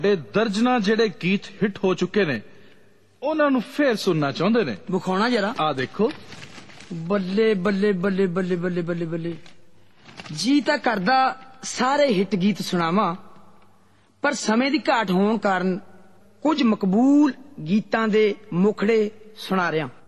दर्जना जेड़े गीत हिट हो चुके ने उन्होंने फिर सुनना चाहते ने। विखाना जरा आ देखो। बल्ले बल्ले बल्ले बल्ले बल्ले बल्ले बल्ले जी तां करदा सारे हिट गीत सुनावा पर समय दी घाट होण कारण कुछ मकबूल गीतां दे मुखड़े सुना रहा।